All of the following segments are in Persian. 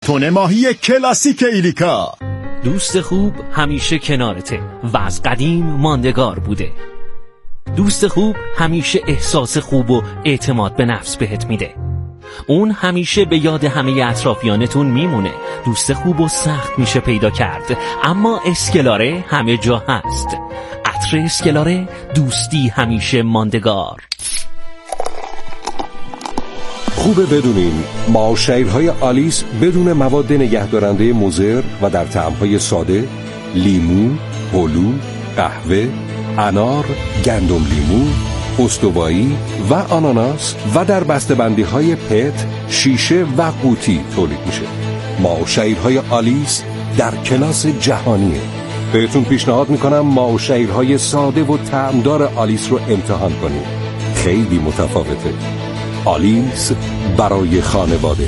تن ماهی کلاسیک ایلیکا. دوست خوب همیشه کنارته و از قدیم ماندگار بوده. دوست خوب همیشه احساس خوب و اعتماد به نفس بهت میده. اون همیشه به یاد همه اطرافیانتون میمونه. دوست خوب و سخت میشه پیدا کرد، اما اسکلاره همه جا هست. عطر اسکلاره، دوستی همیشه ماندگار. خوبه بدونین معاشرهای آلیس بدون مواد نگهدارنده مضر و در طعم‌های ساده، لیمو، هلو، قهوه، انار، گندم لیمو، استوایی و آناناس و در بسته‌بندی‌های پت، شیشه و قوطی تولید میشه. معاشرهای آلیس در کلاس جهانیه. بهتون پیشنهاد میکنم معاشرهای ساده و طعمدار آلیس رو امتحان کنید. خیلی متفاوته. آلیس برای خانواده.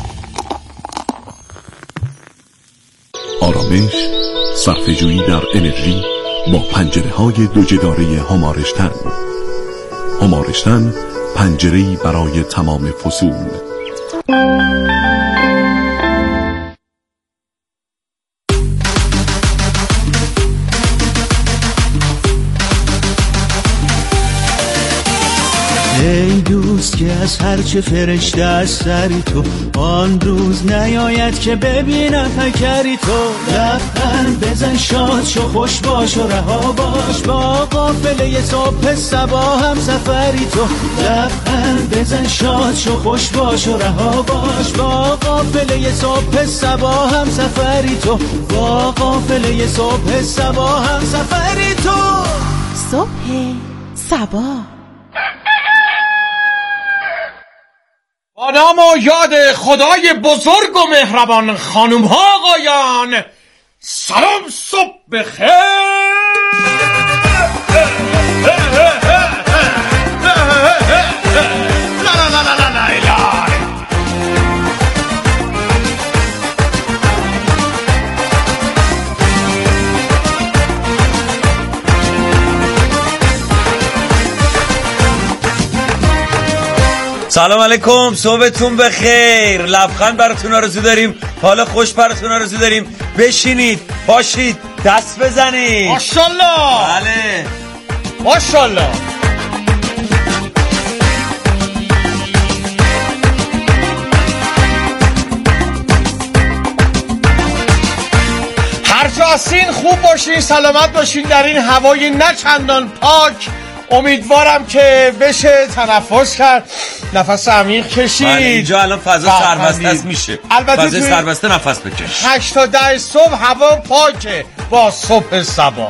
آرامش، صرفه‌جویی در انرژی با پنجره‌های دو جداره همارشتن. همارشتن، پنجره‌ای برای تمام فصول. ای دوست که از هرچه فرشته از سری تو، آن روز نیاید که ببینم فکری تو. لبخند بزن، شاد شو، خوش باش و رها باش، با قافله صبح صبا هم سفری تو. لبخند بزن، شاد شو، خوش باش و رها باش، با قافله صبح صبا هم سفری تو. با قافله صبح صبا هم سفری تو. صبح صبا با نام و یاد خدای بزرگ و مهربان، خانوم ها آقایان، سلام، صبح بخیر. سلام علیکم، صبحتون بخیر. لبخند براتون آرزو داریم، حال خوش براتون آرزو داریم. بشینید، پاشید، دست بزنید. ماشاءالله. بله ماشاءالله. هر جا هستین خوب باشین، سلامت باشین در این هوای نه چندان پاک. امیدوارم که بشه تنفس کرد، نفس عمیق کشید. اینجا الان فضا سربسته است، میشه فضا سربسته نفس بکش. 8 تا 10 صبح هوا پاکه با صبح صبا.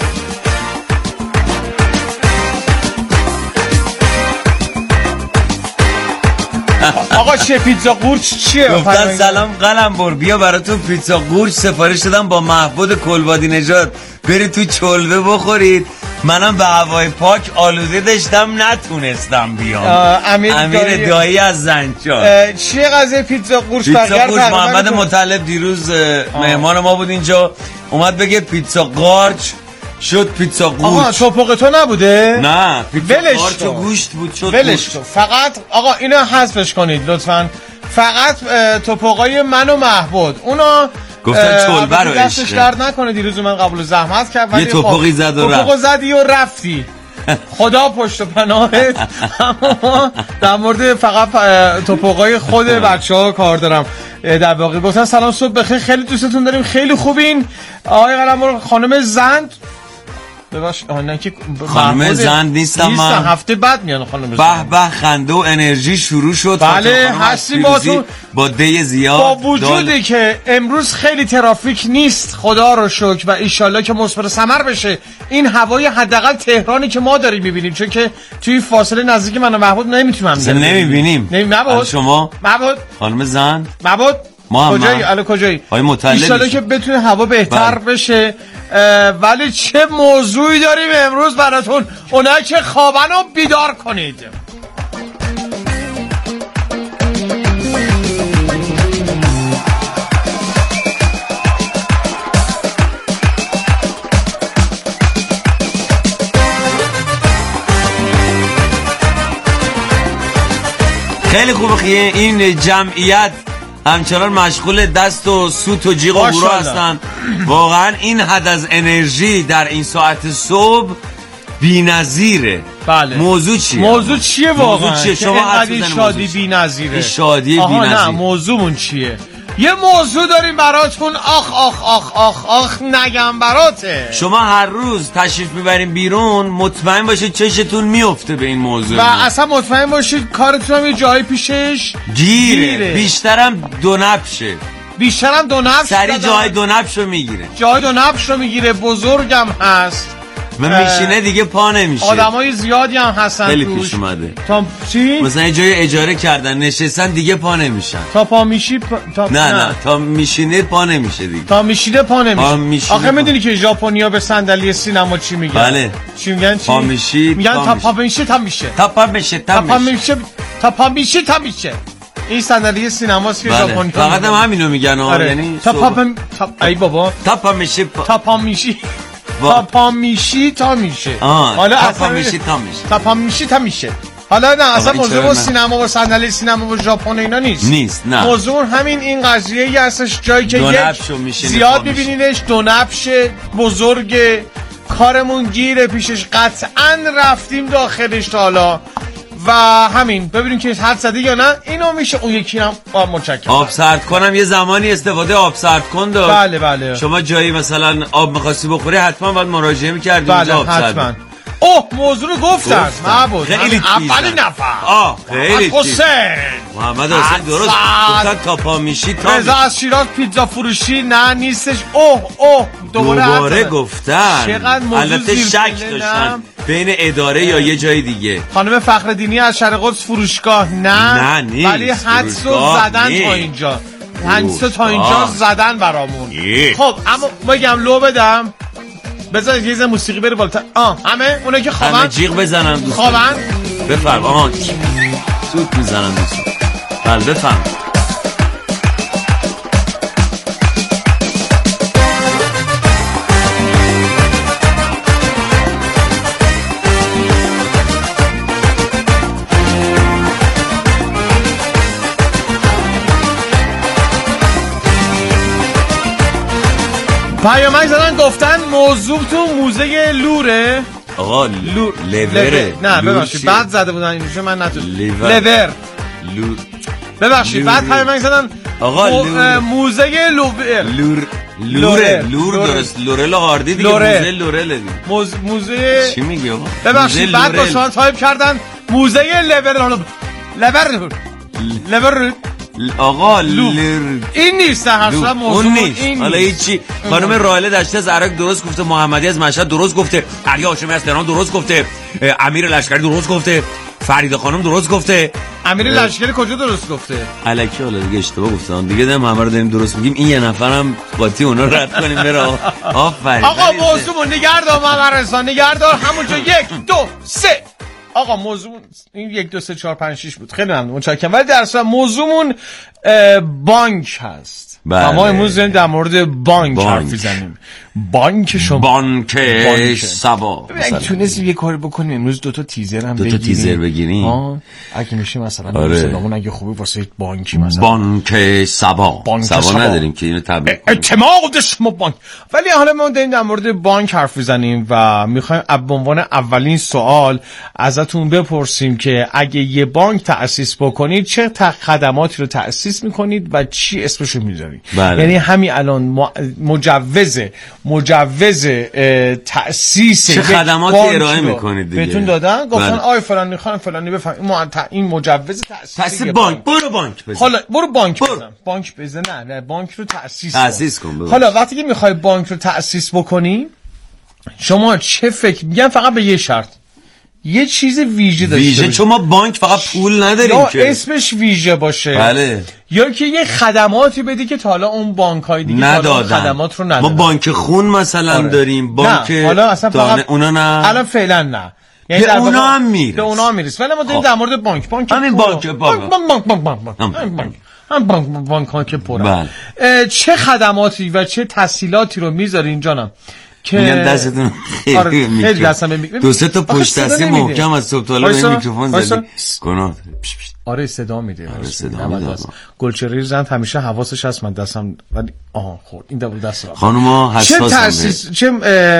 آقا چه پیتزا قورچ چیه؟ گفتن سلام قلمبر، بیا براتون پیتزا قورچ سفارش دادم با محبود کلبادی نژاد، برید تو چلوه بخورید. منم به هوای پاک آلوده داشتم، نتونستم بیام. امیر دایی از زنجان. چیه قضیه پیتزا قورچ؟ پیتزا قورچ محمد مطلب دیروز مهمان ما بود اینجا، اومد بگه پیتزا قارچ، شد پیتزا قورچ. آها توپق تو نبوده؟ نه پیتزا قارچ و گوشت بود، شد ولش کن. فقط آقا اینو حذفش کنید لطفاً. فقط توپقای من و محبود، اونا گفتن چلبه رو دستش درد نکنه، دیروز من قبول زحمت کرد ولی یه توپقی زد و رفت. توپقو زدی و رفتی. خدا پشت و پناهت. اما در مورد فقط توپقای خود بچه‌ها کار دارم. در واقع گفتن سلام صبح بخیر، خیلی دوستتون داریم، خیلی خوبین. آقای قلمرو، خانم زند بباش. نه که خانم زند نیستم من، هفته بعد میان خانم زند. به خنده و انرژی شروع شد. بله هستیم با دی زیاد، با وجودی که امروز خیلی ترافیک نیست خدا رو شکر و ایشالله که مثمر ثمر بشه این هوای حداقل تهرانی که ما داریم میبینیم، چون که توی فاصله نزدیک من و محمود نمیتونم نمیبینیم. شما محمود خانم زند محمود ما کجایی؟ الو کجایی؟ ایشالله که بتونه هوا بهتر بشه. ولی چه موضوعی داریم امروز براتون، اونایی که خوابن رو بیدار کنید. خیلی خوبه این جمعیت همچنان مشغول دست و سوت و جیغ و گروه هستن. واقعا این حد از انرژی در این ساعت صبح بی‌نظیره. بله. موضوع چیه واقعا؟ موضوع چیه؟ شما این شادی بی‌نظیره. این شادی بی‌نظیر. نه موضوعمون چیه؟ یه موضوع داریم براتون. آخ آخ آخ آخ آخ نگم براته. شما هر روز تشریف میبرین بیرون، مطمئن باشید چشتون میفته به این موضوع و اصلا مطمئن باشید کارتون هم یه جایی پیشش گیره. بیشترم دو نبشه. سری جای دو نبشو میگیره. بزرگم هست. من میشینه دیگه پا نمیشه. آدمای زیادی هم هستن خیلی توش. پیش اومده. تا چی؟ مثلا یه جای اجاره کردن نشستن دیگه پا نمیشن. تا پا میشی نه تا میشینه پا نمیشه دیگه. تا میشینه پا نمیشه. آخه میدونی که ژاپنیا به صندلی سینما چی میگن؟ بله. چی میگن؟ پا میشی. میگن تا پا میشه تا میشه. تا پا میشه. این صندلی سینماست که ژاپنیا فقط هم همینو میگن. یعنی تا پا ای بابا تا پا میشه. تا پا میشی تا میشه. حالا تا پا میشی تا میشه. حالا نه اصلا موضوع سینما و صندلی سینما و ژاپن اینا نیست. نه. موضوع همین این قضیه‌ای هستش جایی که زیاد می‌بینینش دو نبشه بزرگ کارمون گیره پیشش. قطعاً رفتیم داخلش تا حالا و همین ببینیم که حد زده یا نه. اینو میشه اون یکی هم متشکرم. آب سرد کنم یه زمانی استفاده آب سرد کن داشت. بله. شما جایی مثلا آب می‌خواستی بخوری حتما باید مراجعه می‌کردی اونجا آب سرد. حتما. موضوع رو گفتن معبود خیلی اولین نفر خیلی حسین محمد حسین درست گفتن تا پا میشی تا رضا از شیراز پیتزا فروشی نه نیستش. دوباره گفتن. البته شک داشتن بین اداره یا یه جای دیگه. خانم فخردینی از شرق قدس فروشگاه نه نیست. ولی حدس رو زدن تا اینجا. زدن برامون. خب اما بگم لو بدم بذارید یه موسیقی بره بالاتر. همه اونایی که خوابن جیغ بزنن دوستان. خوابن بفرم. سوت میزنن دوستان. بله بفرم. پیامک زدن گفتن موضوعتون موزه لوره. آقا لوره. نه ببخشید بعد زده بودن اینجا من لور ببخشید بعد پیامک زدن آقا موزه لور درست لورل آردی دیگه. موزه چی میگی آقا؟ ببخشید بعد با شما تایپ کردن موزه لور آقا این نیست اصلا موضوع نیست. حالا هیچی. خانم رائله دشتی از عراق درست گفته. محمدی از مشهد درست گفته. علی هاشمی از تهران درست گفته. امیر لشکری درست گفته. فریده خانم درست گفته. امیر لشکری کجا درست گفته؟ الکی حالا دیگه اشتباه گفتم دیگه. همه رو داریم درست میگیم. این یه نفرم باتی اونا رد کنیم بره. آفرین. آقا موضوع نگردار ممرسان نگردار همونجا 1 2 3. آقا موضوع این 1 2 3 4 5 6 بود. خیلی ممنون متشکرم. ولی در اصل موضوعمون بانک هست. بله. ما امروز داریم در مورد بانک حرف میزنیم. بانک شما بانک سبا اگه تونستیم یه کاری بکنیم امروز 2 تا تیزر هم بگیریم. 2 تا تیزر بگیریم اگه میشه مثلا صدامون اگه خوبی واسه بانکی مثلا بانک سبا نداریم که اینو تبلیغ کنیم. اعتماد شما بانک. ولی حالا ما داریم در مورد بانک حرف میزنیم و میخوایم به عنوان اولین سوال ازتون بپرسیم که اگه یه بانک تأسیس بکنید چه خدماتی رو تأسیس میکنید و چی اسمشو میذارید؟ یعنی همین الان مجوز تأسیس چه خدماتی ارائه میکنید دیگه بهتون دادن گفتن آی فلانی خانم فلانی بفهم این مجوز تأسیس بانک. برو بانک بزن. حالا برو بانک بزن. نه بانک رو تأسیس کن. حالا وقتی که میخوای بانک رو تأسیس بکنی شما چه فکر میگن فقط به یه شرط یه چیز ویژه داشته باشه. چون ما بانک فقط پول نداریم یا که اسمش ویژه باشه. بله. یا که یه خدماتی بدی که تا حالا اون بانک‌های دیگه ندادن. خدمات رو ندادن. ما بانک خون مثلا داریم. بانک حالا اصلا فقط اونا نه. الان فعلا نه. یعنی به اونا هم میرس. به اونا میرس. ولی ما داریم در مورد بانک همین بانک که پره. چه خدماتی و چه تسهیلاتی رو میذارین جانم میگن دستتون خیلی دستم دو سه تا پشت دستی محکم از صبح تا حالا به میکروفون زدی گناه. آره صدا میده. آره صدا میده. گلچهره زند همیشه حواسش هست من دستم ولی خورد این دبل دست خانوما حساسن. چه تاسیس چه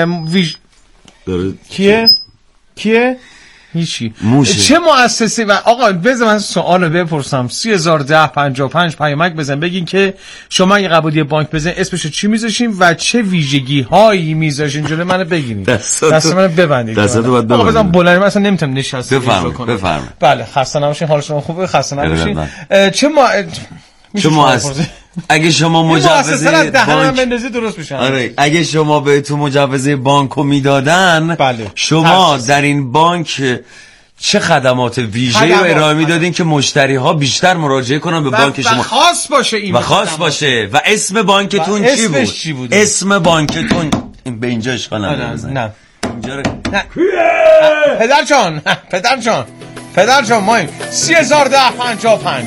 کیه هیچی چه مؤسسه و آقا بذار من سوالو بپرسم 301055 پیامک بزن بگین که شما اگه قبول یه بانک بزن اسمشو چی میذاشین و چه ویژگی هایی میذاشین جلوی منو بگیرین دست منو ببندید دستاتو باید ببندید بزن بلند من اصلا نمیتونم نشسته بفرمایید بله خسته نباشین حال شما خوبه خسته نباشین اگه شما مجوز بانک درست میشن. آره اگه شما بهتون مجوز بانکو میدادن بله. شما در این بانک چه خدمات ویژه‌ای رو ارائه میدادین که مشتری ها بیشتر مراجعه کنن به بانک شما و خاص باشه این و خاص باشه و اسم بانکتون چی بود اسم بانکتون به اینجا اشکال نداره. نه اینجا نه پدر جان ما 301055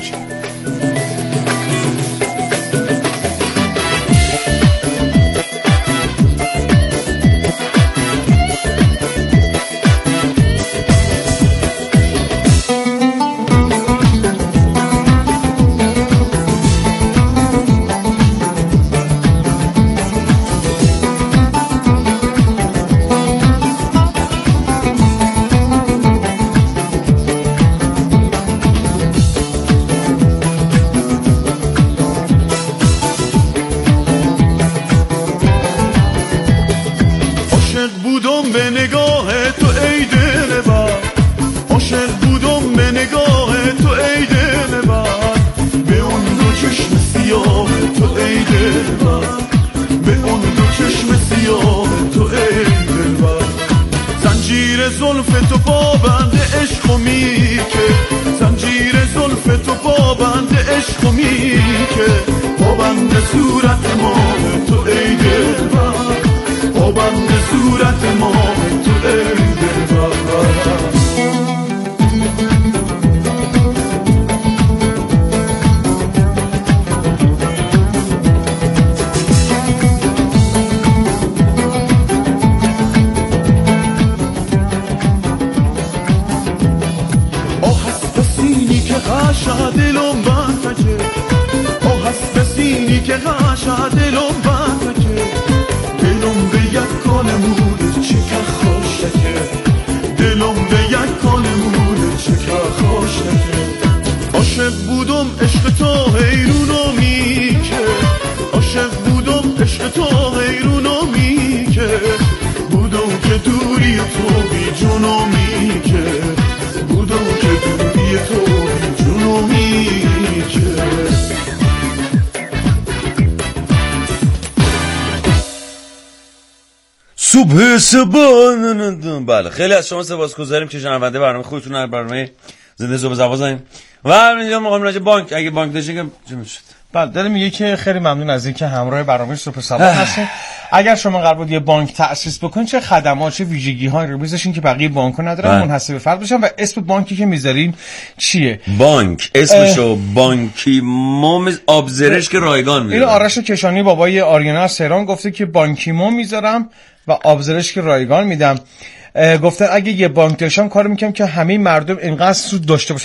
بله خیلی از شما سپاسگزاریم که شنونده برنامه خودتون رو برنامه زنده صبح زوازن و اینجا می‌خوام راجع بانک اگه بانک داشتین که چی میشد. بله داره میگه که خیلی ممنون از اینکه همراه برنامه صبح صبح هستین. اگر شما قرار بود یه بانک تأسیس بکنین چه خدمات چه ویژگی‌هایی رو میذاشین که بقیه بانک‌ها ندارن منحصر به فرد باشن و اسم بانکی که میذارین چیه؟ بانک اسمشو بانکی موم آبزرش که رایگان میذارن. اینو آرش کشانی بابای آریانا از تهران گفته که بانکی موم میذارم و آبزرش که رایگان میدم. گفتن اگه یه بانک داشتم کارو میکنم که همه مردم اینقدر سود داشته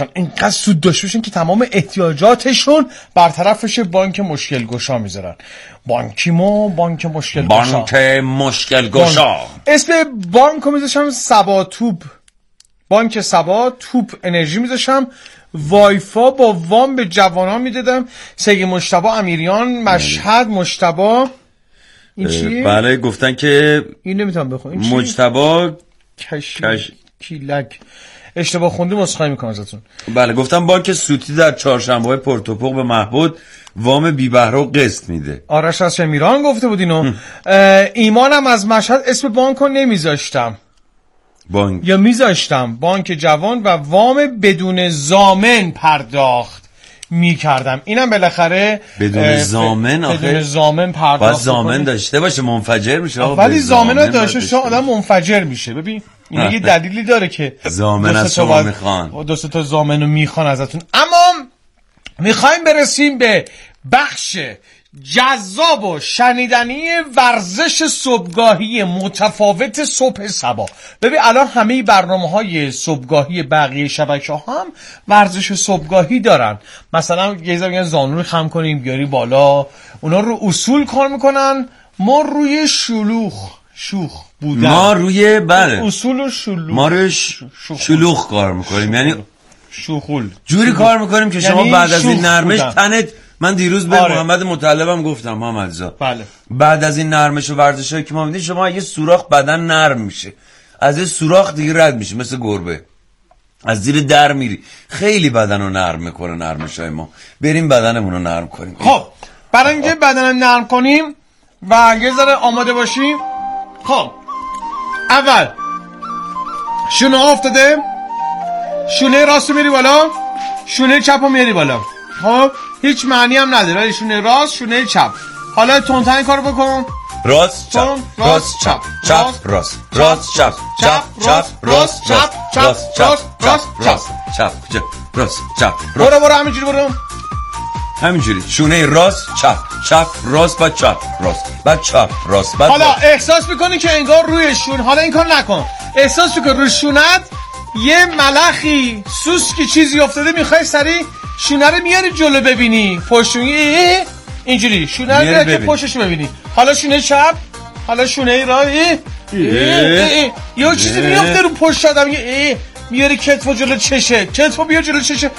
باشن که تمام احتیاجاتشون برطرف بشه. بانک مشکل گشا میذارن. بانکیمو بانک مشکل گشا. بانک مشکل گشا. اسم بانکو میذاشم سبا توپ. بانک سبا توپ انرژی میذاشم. وایفا با وام به جوانان میدادم. سید مجتبی امیریان مشهد مجتبی این چیه؟ بله گفتن که این نمیتونم بخونم. مجتبی کیلک اشتباه خوندم عذرخواهی میکنم ازتون. بله گفتم بانک سوتی در چهارشنبه‌های پورتوپوق به محبود وام بی بهره و قسط میده. آرش از شمیران گفته بود اینو. ایمانم از مشهد اسم بانکو نمیذاشتم بانک یا میذاشتم بانک جوان و وام بدون ضامن پرداخت میکردم. اینم بالاخره بدون ضامن بدون ضامن پرداخت باید ضامن داشته باشه منفجر میشه. ولی ضامن داشته شما آدم منفجر میشه. ببین این یه دلیلی داره که ضامن از شما میخوان دو سه تا ضامنو میخوان ازتون. اما میخوایم برسیم به بخش جذاب و شنیدنی ورزش صبحگاهی متفاوت صبح صبا. ببین الان همه برنامه‌های صبحگاهی بقیه شبکه‌ها هم ورزش صبحگاهی دارن. مثلا یه زمان زانو رو خم کنیم بیاری بالا، اونا رو اصول کار میکنن. ما روی شوخ بودن، ما روی بله اصول و شلوغ، ما روی شلوغ کار میکنیم، یعنی شوخول جوری کار میکنیم که شما یعنی بعد از این شوخ نرمش بودن. تنت، من دیروز به آره. محمد مطلبم گفتم محمد زا بله. بعد از این نرمش و ورزشایی که ما میدیم شما یه سوراخ بدن نرم میشه، از این سوراخ دیگه رد میشه مثل گربه، از زیر در میری. خیلی بدن رو نرم میکنه نرمشای ما. بریم بدنمون رو نرم کنیم. خب برای اینکه بدن نرم کنیم و یه ذره آماده باشیم، خب اول شونه ها افتاده، شونه راست رو میری بالا، شونه چپ رو میری بالا. خب هیچ معنی هم نداره، ولی شونه راست شونه چپ. حالا تونتن کار بکن. راست چپ راست چپ چپ راست راست چپ چپ راست راست چپ راست چپ راست راست چپ راست چپ برو همینجوری برو، همینجوری شونه راست چپ چپ راست بعد چپ راست بعد چپ راست بعد. حالا احساس میکنی که انگار روی شون، حالا این کار نکن، احساس میکنی روی شونت یه ملخی سوسکی چیزی افتاده، میخوای سری شونه رو میاری جلو ببینی پشتونی، اینجوری شونه رو که پشتشو ببینی. حالا شونه چپ، حالا شونه راست، یه چیزی میفته رو پشت آدم، میاری کتفو جلو چشه، کتفو بیار جلو چشه،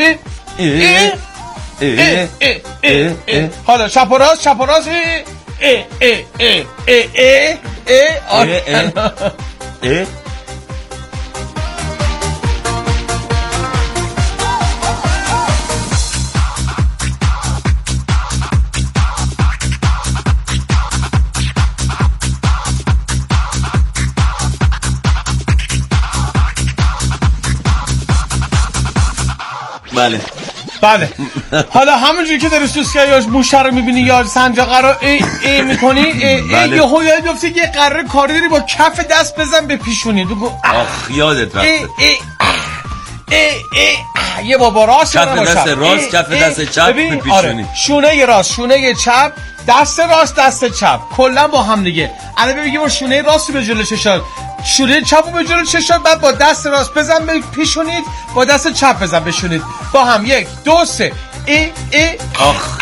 حالا چپ و راست چپ و راست، بله بله. حالا همونجوری که داری سوسکه یا موشه رو میبینی یا سنجاقه رو میکنی، یهو یاد بیفته یه قراره کاری داری با کف دست بزن به پیشونی، بگو آخ یادت رفته یه بابا راست کف دست راست کف دست چپ به پیشونی. آره. شونه راست شونه چپ، دست راست دست چپ کلا با هم دیگه. الان ببین با شونه راست به جلو چشات، شونه چپ رو به جلو چشات، بعد با دست راست بزن به پیشونید، با دست چپ بزن بشونید با هم. 1 2 3 آخ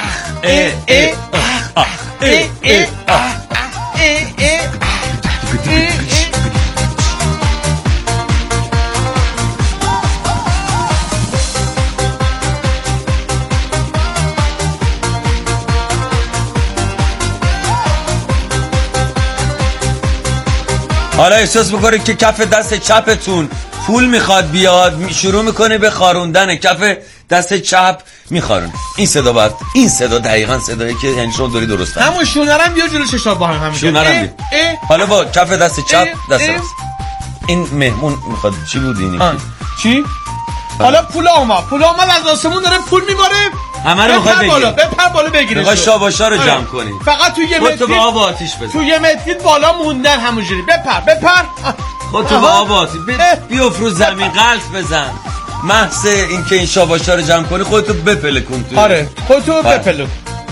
حالا احساس میکنه که کف دست چپتون پول میخواد بیاد، شروع میکنه به خاروندن کف دست چپ میخارون. این صدا بعد، این صدا دقیقاً صدایی که یعنی شما داری درست فهمی. همون شونرم بیا جلو چشات با هم شونرم بیا. حالا با کف دست چپ دست راست. این مهمون میخواد چی بود اینی؟ چی؟ حالا پول اومد از آسمون داره پول میباره، همه رو میخواد بگیره، بپر بالا بگیرش، میخواد شاباشا رو جمع کنی، فقط تو یه متر با آب آتیش بزن، تو یه متر بالا موندن همونجوری، بپر خودتو با آب آتیش بیفروز زمین، قلط بزن. محض اینکه این شاباشا رو جمع کنی خودتو بپلکون تو. آره خودتو بپلکون.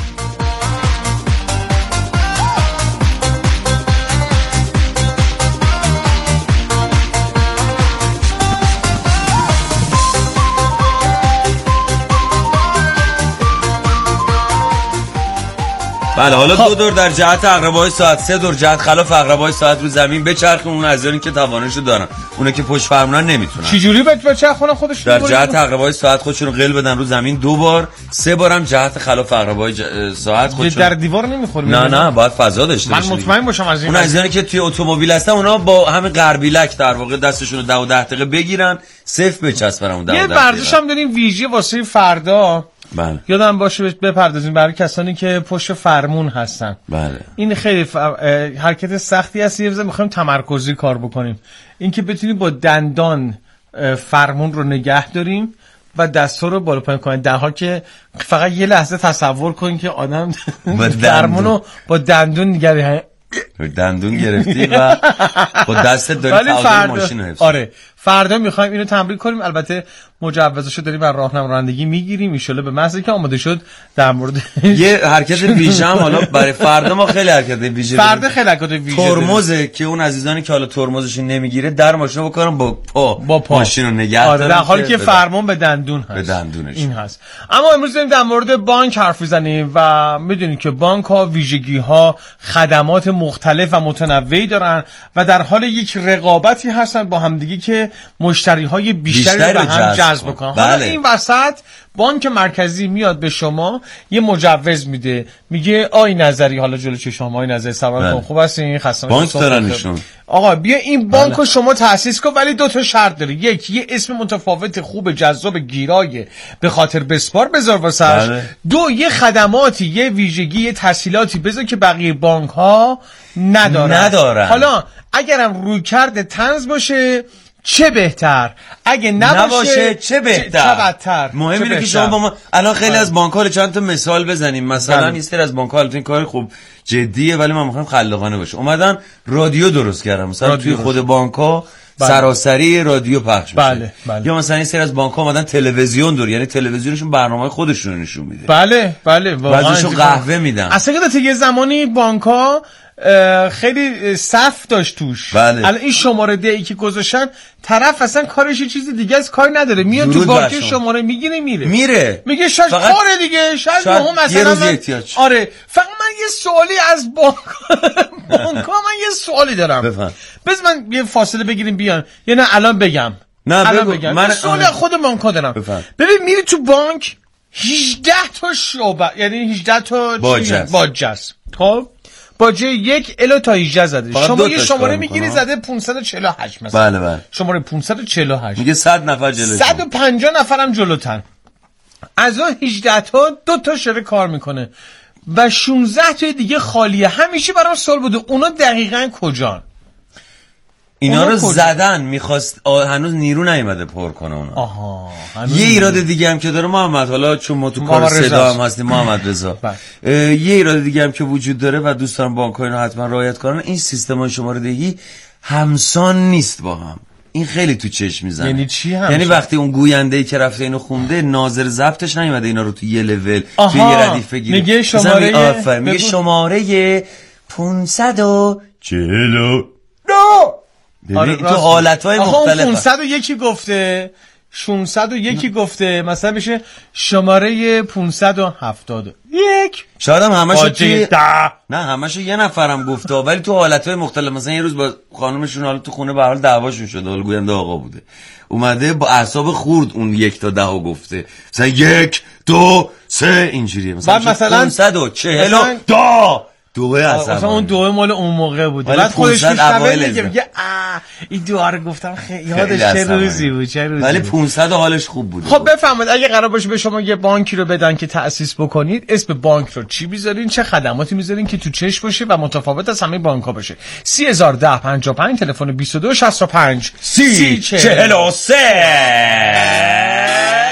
بله حالا 2 دور در جهت عقربه‌های ساعت، 3 دور جهت خلاف عقربه‌های ساعت رو زمین بچرخون. اون از این که توانشو دارن، اونا که پشت فرمونن نمیتونن. چه جوری بچرخونن خودشون؟ در جهت عقربه‌های ساعت خودشون رو قل بدن رو زمین 2 بار، 3 بارم جهت خلاف عقربه‌های ساعت خودشون. در دیوار نمیخوره؟ نه باید فضا داشته باشه. من مطمئن باشم از این. اون از اینه که توی اتومبیل هستن، اونا با همین قربیلک در واقع دستشون رو 10 و 10 دقیقه بگیرن، صفر بچسبن اون 10 و 10 دقیقه. یه ورزش هم داریم ویژه واسه فردا. بله. یادم باشه بپردازیم برای کسانی که پشت فرمون هستن. بله. این خیلی حرکت سختی است. یه می‌خوایم تمرکزی کار بکنیم. این که بتونیم با دندان فرمون رو نگه داریم و دستا رو بالا پایین کنیم، در حالی که فقط یه لحظه تصور کنیم که آدم فرمون رو با دندون نگه دندون گرفتی و با دستت داری تعادل ماشین رو حفظ. آره فردا میخوایم اینو تمرین کنیم. البته مجوزشو داریم از راهنما رانندگی میگیریم ان شاءالله. به محض که آماده شد در مورد یه حرکت ویژه هم حالا برای فردا ما خیلی حرکت ویژه فردا خیلی حرکت ویژه ترمزه که اون عزیزانی که حالا ترمزش نمیگیره در ماشین بکنن با پا ماشین رو نگه دارن. آره در حالی که فرمان به دندون هست. به دندونش این هست. اما امروز داریم در مورد بانک حرف میزنیم و میدونید که بانک ها ویژگی ها خدمات مختلف و متنوعی دارن و در حال یک رقابتی هستن با همدیگه که مشتری های بیشتری به هم جذب بکنن. بله. حالا این وسط بانک مرکزی میاد به شما یه مجوز میده، میگه آی نظری حالا جلو چشم آی نظری سوال کن خوب هستین خسته بانک دارنشون آقا بیا این بانکو شما تأسیس کن ولی 2 تا شرط داره. یک یه اسم متفاوت خوب جذاب گیرای به خاطر بسپار بذار واسش. 2 یه خدماتی یه ویژگی یه تسهیلاتی بذار که بقیه بانک ها ندارن. حالا اگرم رویکرد طنز باشه چه بهتر، اگه نباشه چه بهتر، چه بدتر. مهم اینه که شما با ما الان خیلی از بانک‌ها چند تا مثال بزنیم. مثلا این سری از بانک‌ها البته این کار خوب جدیه ولی ما می‌خوایم خلاقانه باشه. اومدن رادیو درست کردن مثلا توی خود بانک‌ها سراسری رادیو پخش میشه. یا مثلا این سری از بانک‌ها اومدن تلویزیون دور، یعنی تلویزیونشون برنامه‌های خودشون رو نشون میده. بله بعضیشون قهوه میدن. اصلا که یه زمانی بانک‌ها خیلی صف داشت توش. الان این شماره دی که گذاشتن طرف اصلا کارش یه چیز دیگه از کار نداره، میاد تو بانک شماره میگیره میره میگه شاید کار دیگه شاید مثلا آره فقط من یه سوالی از بانک‌ها من یه سوالی دارم. بس من یه فاصله بگیریم بیان یا نه الان بگم؟ نه بگم. من سوال خود بانک‌ها دارم. ببین میری تو بانک 18 تا شعبه یعنی 18 تا باجه است. خب باجه 1 الی تا 18 زده. شما یه شماره میگیری زده 548 مثلا. بله شماره 548 میگه 100 نفر جلوش 150 نفرم جلوتن. از اون 18 تا 2 تا شرکت کار میکنه و 16 تا دیگه خالیه. همیشه برام سوال بوده اونا دقیقاً کجان؟ اینا رو زدن میخواست هنوز نیرو نیومده پر کنه اونا. یه ایراد دیگه هم که داره محمد، حالا چون ما تو کار صدا هم هستیم محمد رضا، یه ایراد دیگه هم که وجود داره و دوستان بانک‌ها اینو حتما رعایت کنن، این سیستم‌های شماره دهی همسان نیست با هم. این خیلی تو چشم میزنه. یعنی چی همسان؟ یعنی وقتی اون گوینده‌ای که رفته اینو خونده ناظر ضبطش نیومده اینا رو تو یه لول تو یه ردیف بگیره. میگه شماره 540 تو حالتهای مختلف. 501 گفته 601 گفته مثلا بشه شماره 571. شاید هم همشو نه همشو یه نفرم گفته ولی تو حالتهای مختلف. مثلا یه روز با خانومشون حالا تو خونه به حال دعواشون شده، حالا گوینده آقا بوده اومده با اعصاب خورد اون 1 تا 10 گفته مثلا 1 2 3 اینجوریه. مثلا 542 دوه اصلا اون دوه مال اون موقع بود. بعد خودش روش نمیگه میگه این دوها رو گفتم خیلی یادش چه روزی بود ولی 500 حالش خوب بود. خب بفهمید اگه قرار باشه به شما یه بانکی رو بدن که تأسیس بکنید اسم بانک رو چی میذارین، چه خدماتی میذارین که تو چش باشه و متفاوت از همه بانک‌ها باشه؟ 301055 تلفن 2265 3043.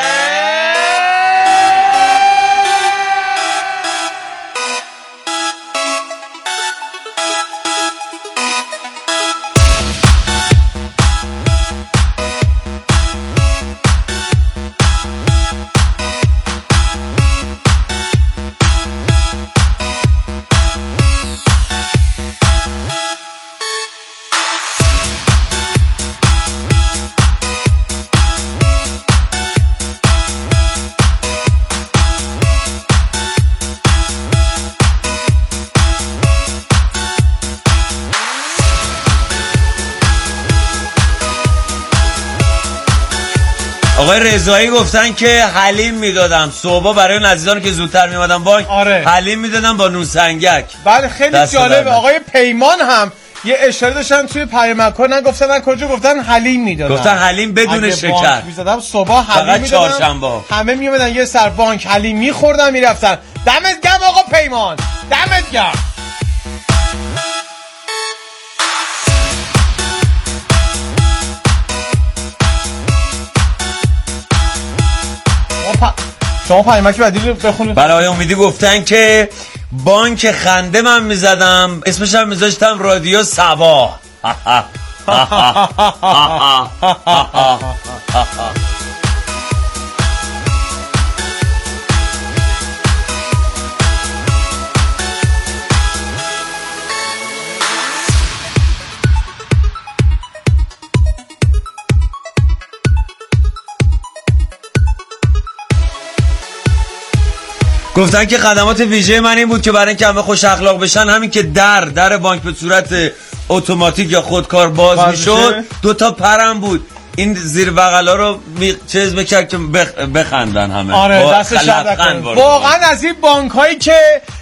آقای رضایی گفتن که حلیم میدادم صبح برای اون عزیزان که زودتر میومدن بانک. حلیم میدادم با نون سنگک. بله خیلی جالبه. آقای پیمان هم یه اشاره داشتن توی پیامک‌ها نگفتن من کجا گفتن حلیم میدادن. گفتن حلیم بدون شکر. می‌زدم صبح حلیم میدادم. همه میومدن یه سر بانک حلیم می‌خوردن میرفتن. دمت گرم آقا پیمان. دمت گرم. شما پیامک بعدی رو بخونید. برای امیدی گفتن که بانک خنده من میزدم، اسمش هم میذاشتم رادیو صباح. گفتن که خدمات ویژه من این بود که برای اینکه همه خوش اخلاق بشن، همین که در بانک به صورت اتوماتیک یا خودکار باز میشد، 2 تا پرم بود، این زیر بغلا رو چیز بکرد که بخندن همه. آره دستش واقعا از این بانک هایی که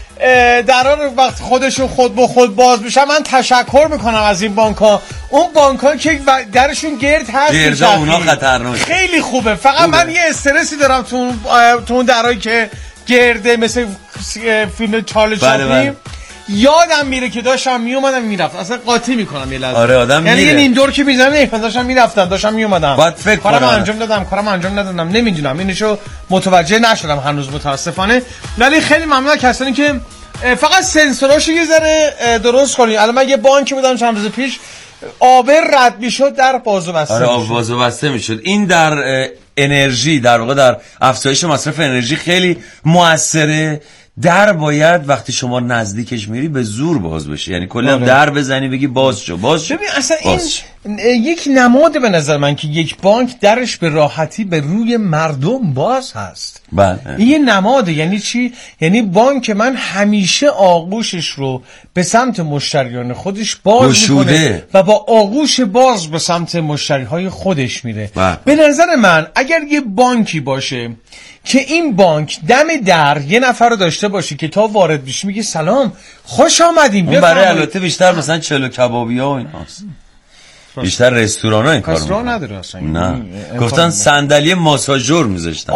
دران وقت خودشون خود به خود باز میشن، من تشکر میکنم از این بانک ها. اون بانک ها که درشون گرد هست، اونا خطرناک، خیلی خوبه. فقط من یه استرسی دارم تو اون درایی که گرده، مثل فیلم چارلی چاپلین. یادم میره که داشتم میومدم میرفتم، اصلا قاطی میکنم یه لحظه. آره آدم یعنی این دور که میزنه داشتم میرفتم، داشتم میومدم. بعد فکر کارم انجام دادم نمیدونم، اینشو متوجه نشدم هنوز متاسفانه. ولی خیلی ممنونم کسانی که فقط سنسوراشو یه ذره درست کنین. الان من یه بانکی بودم چند روز پیش، آب رد میشد، در باز و بسته. آره آب باز و بسته میشد. این در انرژی، در واقع در افزایش مصرف انرژی خیلی موثره. در باید وقتی شما نزدیکش میری به زور باز بشه، یعنی کلا در بزنی بگی باز شو. ببین اصلا این یک نماد به نظر من که یک بانک درش به راحتی به روی مردم باز هست. بله. این یه نماده. یعنی چی؟ یعنی بانک من همیشه آغوشش رو به سمت مشتریان خودش باز میکنه و با آغوش باز به سمت مشتریهای خودش میره. به نظر من اگر یه بانکی باشه که این بانک دم در یه نفر رو داشته باشه که تا وارد بشی میگه سلام خوش آمدیم، اون برای البته بیشتر مثلا چلو کبابی ها و ایناست، بیشتر رستوران ها این کار رستوران نداره اصلا. نه گفتن صندلی ماساژور میذاشتن.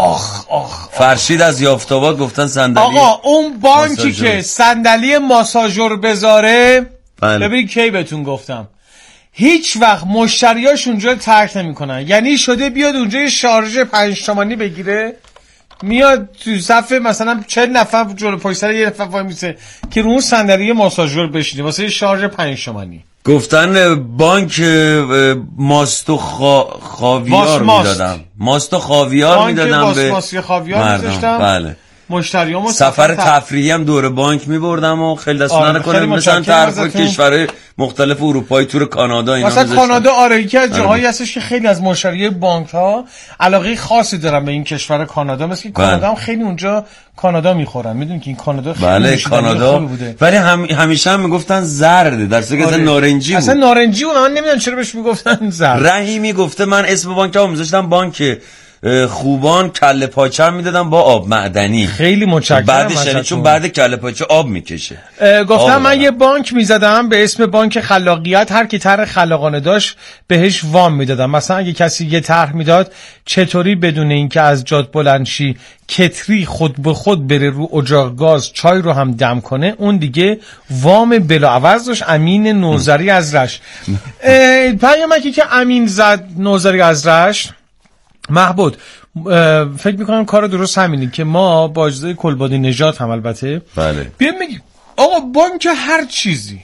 فرشید از یافت‌آباد گفتن صندلی. آقا اون بانکی که صندلی ماساژور بذاره، ببین کی بهتون گفتم، هیچ وقت مشتریاش اونجا ترک نمیکنن. یعنی شده بیاد اونجا یه شارژ 5 تومانی بگیره، میاد تو صفحه مثلا 40 نفر جلو پشت سر یه نفر وای میسه که رو اون صندلی ماساژور بشینه واسه شارژ 5 تومانی. گفتن بانک ماست و خاویار میدادم، ماست و خاویار میدادم به ماست خاویار میذاشتم. بله. مشتریامو سفر تفریحی هم دور بانک میبردم و خیلی دستونه نکنه. مثلا طرف کشور مختلف اروپایی، تور کانادا اینا مثلا کانادا. آره یکی از جاهایی هستش که خیلی از مشتری بانک ها علاقه خاصی دارن به این کشور کانادا. مثل که کانادا هم خیلی اونجا کانادا میخورن. میدونی که این کانادا خیلی بله کانادا بوده. ولی همیشه هم میگفتن زرده، در صورتی که نارنجی بود. اصلا نارنجی بود. من نمیدونم چرا بهش میگفتن زرد. رحیمی گفته من اسم بانکمو میذاشتم بانک خوبان کله پاچه میدادم با آب معدنی. خیلی متشکرم. بعدش یعنی چون بعد کله پاچه آب میکشه. گفتم من یه بانک میزدم به اسم بانک خلاقیت، هر کی طرح خلاقانه داشت بهش وام میدادم. مثلا اگه کسی یه طرح میداد چطوری بدون اینکه از جاد بلند شی کتری خود به خود بره رو اجاق گاز چای رو هم دم کنه، اون دیگه وام بلاعوض داشت. امین نوذری از رشت. پیامکی که امین زد نوذری از رشت، محبود فکر میکنم کار درست همینه که ما با اجازه کلبادی نژاد هم البته بیایم میگیم آقا بانک هر چیزی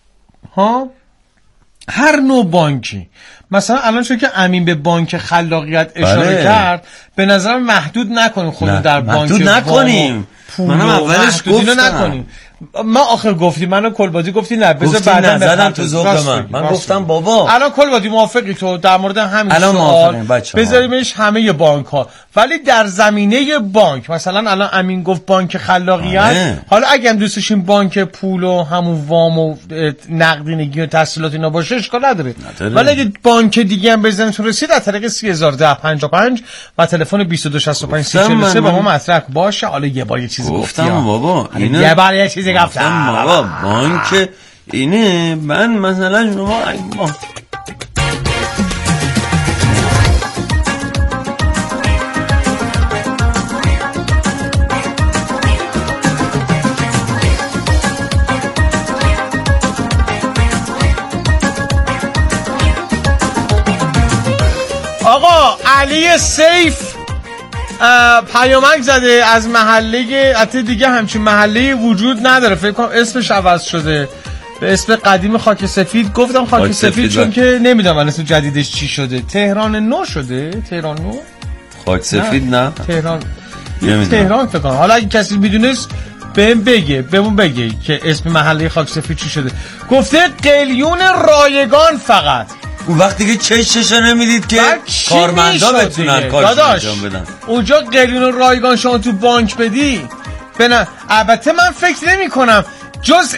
هر نوع بانکی، مثلا الان چون که امین به بانک خلاقیت اشاره کرد، به نظرم محدود نکنیم خودمون در بانک، محدود نکنیم. منم اولش گفتم ما آخر گفتی منو کلبادی گفتی نه بذار بعدا نزدم تو ذوق من گفتم بابا الان کلبادی موافقی تو در مورد همین سوال بذاریمش همه بانک ها، ولی در زمینه بانک مثلا الان امین گفت بانک خلاقیت، حالا اگه هم دوست داشتین بانک پول و همون وام و نقدینگی و تسهیلات اینا باشه اشکال نداره، ولی اگه بانک دیگه هم بزنید رسید از طریق 301055 و تلفن 2265 343 با ما مطرح باشه. حالا یه بار یه چیزی گفتم بابا یه بار یه چیزی گفتم بابا بانک اینه. من مثلا شما آقا علی سیف پیامک زده از محله حتی دیگه همچین محله وجود نداره، فکر کنم اسمش عوض شده به اسم قدیم خاک سفید. گفتم خاک سفید چون که نمیدونم اسم جدیدش چی شده. تهران نو شده. تهران نو خاک سفید نه تهران تهران فکر کنم. حالا اگه کسی میدونست بهمون بگه که اسم محله خاک سفید چی شده. گفته قلیون رایگان فقط. اون وقتی که چششو نمیدید که کارمندا بتونن کارش انجام بدن. اونجا قلیون رایگان شما تو بانک بدی البته من فکر نمی کنم جز